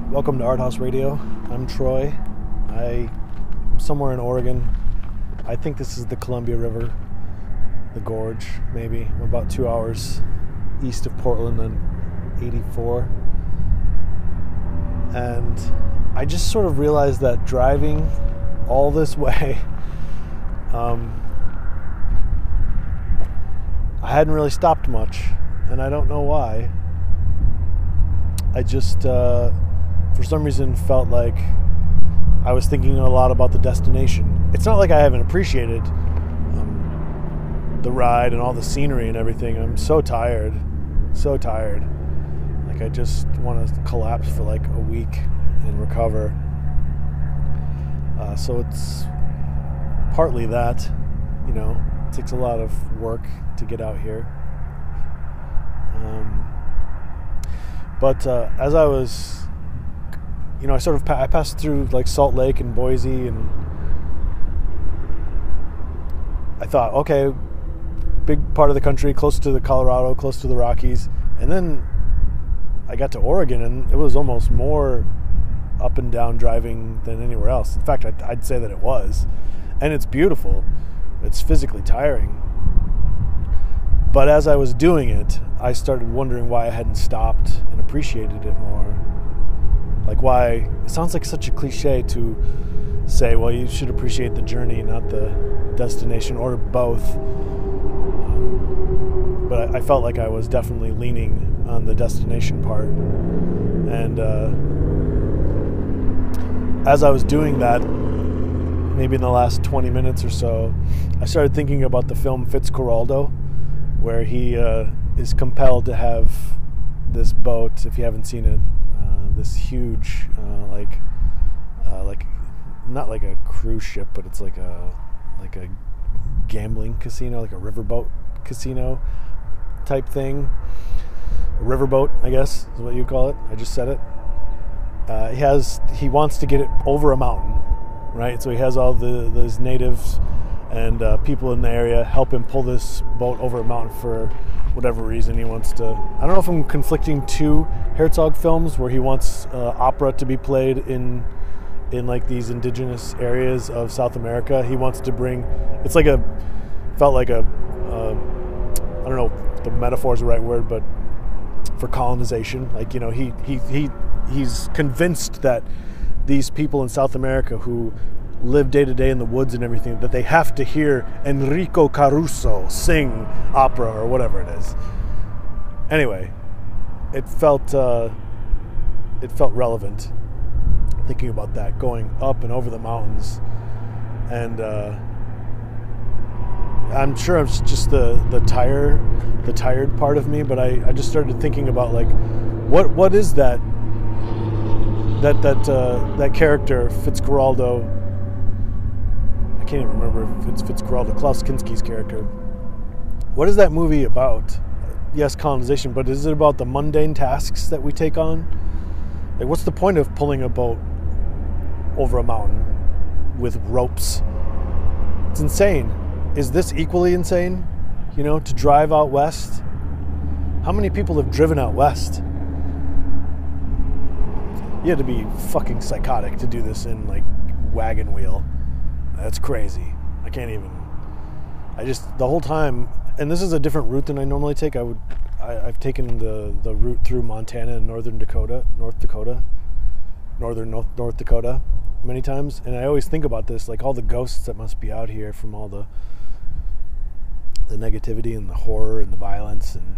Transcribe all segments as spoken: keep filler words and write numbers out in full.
Welcome to Art House Radio. I'm Troy. I am somewhere in Oregon. I think this is the Columbia River, the gorge, maybe. I'm about two hours east of Portland on eighty-four. And I just sort of realized that driving all this way, um, I hadn't really stopped much, and I don't know why. I just, uh, for some reason, felt like I was thinking a lot about the destination. It's not like I haven't appreciated um, the ride and all the scenery and everything. I'm so tired, so tired. Like I just want to collapse for like a week and recover. Uh, so it's partly that, you know, it takes a lot of work to get out here. Um, but uh, as I was, you know, I sort of pa- I passed through like Salt Lake and Boise, and I thought, okay, big part of the country, close to the Colorado, close to the Rockies, and then I got to Oregon, and it was almost more up and down driving than anywhere else. In fact, I'd, I'd say that it was, and it's beautiful. It's physically tiring. But as I was doing it, I started wondering why I hadn't stopped and appreciated it more. Like why, it sounds like such a cliche to say, well, you should appreciate the journey, not the destination, or both. Um, but I, I felt like I was definitely leaning on the destination part. And uh, as I was doing that, maybe in the last twenty minutes or so, I started thinking about the film Fitzcarraldo, where he uh, is compelled to have this boat, if you haven't seen it, uh, this huge, uh, like, uh, like, not like a cruise ship, but it's like a, like a gambling casino, like a riverboat casino type thing. A riverboat, I guess, is what you call it. I just said it. Uh, he has, he wants to get it over a mountain, right? So he has all the those natives and uh, people in the area help him pull this boat over a mountain for whatever reason. He wants to, I don't know if I'm conflicting two Herzog films where he wants uh, opera to be played in in like these indigenous areas of South America. He wants to bring, it's like a, felt like a, uh, I don't know if the metaphor is the right word, but for colonization. Like, you know, he, he, he he's convinced that these people in South America who live day to day in the woods and everything, that they have to hear Enrico Caruso sing opera or whatever it is. Anyway, it felt uh, it felt relevant thinking about that, going up and over the mountains, and uh, I'm sure it's just the the tire the tired part of me, but I, I just started thinking about like what what is that that that uh, that character Fitzcarraldo. I can't even remember if it's Fitzcarraldo, Klaus Kinski's character. What is that movie about? Yes, colonization, but is it about the mundane tasks that we take on? Like, what's the point of pulling a boat over a mountain with ropes? It's insane. Is this equally insane? You know, to drive out west? How many people have driven out west? You had to be fucking psychotic to do this in, like, wagon wheel. That's crazy. I can't even. I just, the whole time, and this is a different route than I normally take. I would, I, I've taken the, the route through Montana and northern Dakota, North Dakota, northern North, North Dakota many times. And I always think about this, like all the ghosts that must be out here from all the, the negativity and the horror and the violence. And,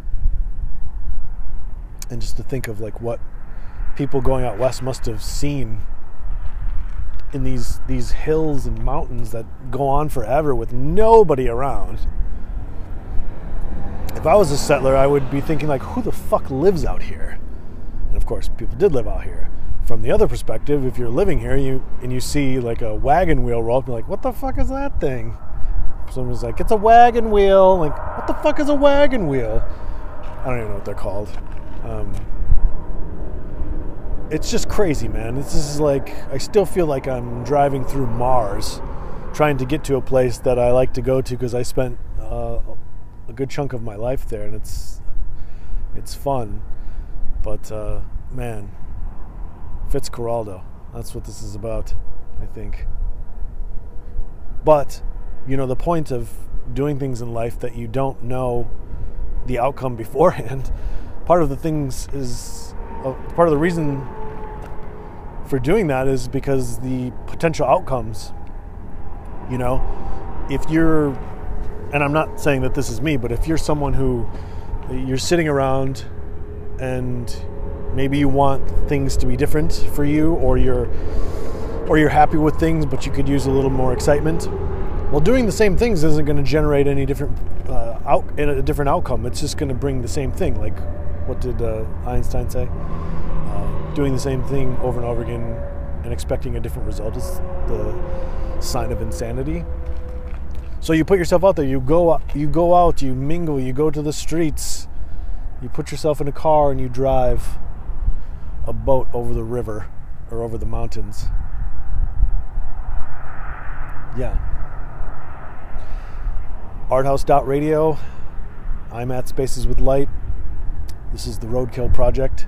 and just to think of like what people going out west must have seen in these these hills and mountains that go on forever with nobody around. If I was a settler, I would be thinking like, who the fuck lives out here? And of course, people did live out here. From the other perspective, if you're living here you and you see like a wagon wheel roll up, you're like, what the fuck is that thing? Someone's like, it's a wagon wheel. Like, what the fuck is a wagon wheel? I don't even know what they're called. Um, It's just crazy, man. This is like, I still feel like I'm driving through Mars, trying to get to a place that I like to go to because I spent uh, a good chunk of my life there, and it's it's fun. But uh, man, Fitzcarraldo. That's what this is about, I think. But, you know, the point of doing things in life that you don't know the outcome beforehand, part of the things is, uh, part of the reason for doing that is because the potential outcomes, you know, if you're, and I'm not saying that this is me, but if you're someone who, you're sitting around and maybe you want things to be different for you, or you're, or you're happy with things, but you could use a little more excitement. Well, doing the same things isn't going to generate any different, uh, out, a different outcome. It's just going to bring the same thing. Like, what did uh, Einstein say? Uh, doing the same thing over and over again and expecting a different result is the sign of insanity. So you put yourself out there. You go, you go out. You mingle. You go to the streets. You put yourself in a car and you drive a boat over the river or over the mountains. Yeah. Arthouse dot radio. I'm at Spaces with Light. This is the Roadkill Project.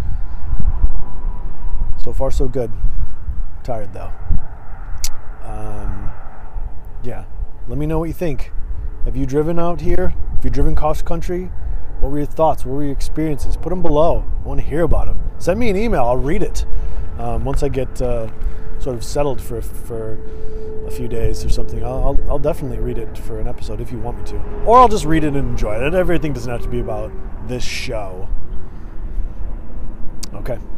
So far, so good. Tired though. Um, yeah. Let me know what you think. Have you driven out here? Have you driven cross country? What were your thoughts? What were your experiences? Put them below. I want to hear about them. Send me an email. I'll read it um, once I get uh, sort of settled for for a few days or something. I'll, I'll I'll definitely read it for an episode if you want me to, or I'll just read it and enjoy it. Everything doesn't have to be about this show. Okay.